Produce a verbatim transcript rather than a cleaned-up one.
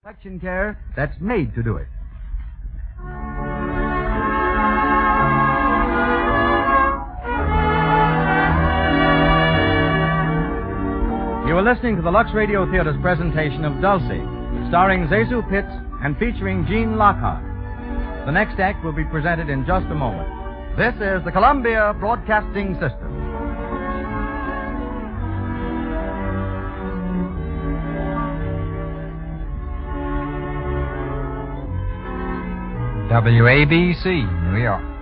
Collection care that's made to do it. You are listening to the Lux Radio Theater's presentation of Dulcie, starring Zazu Pitts and featuring Gene Lockhart. The next act will be presented in just a moment. This is the Columbia Broadcasting System. W A B C, New York.